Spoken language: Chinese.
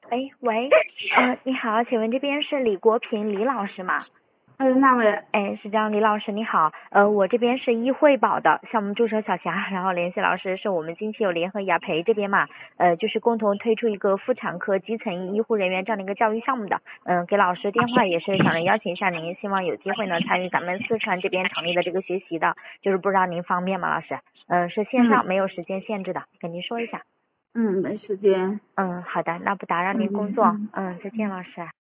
哎，喂，你好，请问这边是李国平李老师吗？ 那位， 哎，是这样，李老师你好，我这边是医惠保的项目助手小霞，然后联系老师是我们近期有联合雅培这边嘛，就是共同推出一个妇产科基层医护人员这样的一个教育项目的，给老师电话也是想着邀请一下您，希望有机会呢参与咱们四川这边成立的这个学习的，就是不知道您方便吗，老师？是线上嗯没有时间限制的，跟您说一下。 没时间。 好的，那不打扰您工作， 嗯嗯再见， 嗯。 老师。